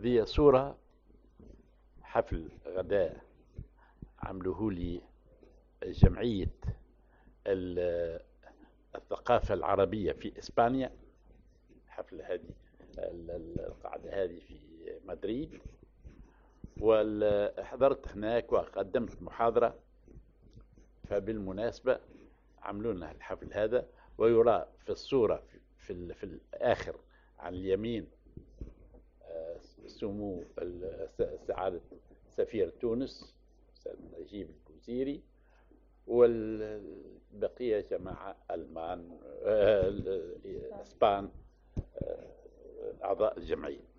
هذه صورة حفل غداء عملوه لي جمعية الثقافة العربية في إسبانيا. حفل هذه القاعدة هذه في مدريد، وحضرت هناك وقدمت محاضرة. فبالمناسبة عملوا لنا الحفل هذا، ويرى في الصورة في الآخر على اليمين سمو سعادة سفير تونس أستاذ نجيب البوزيري، والبقية جماعة ألمان، إسبان، أعضاء الجمعية.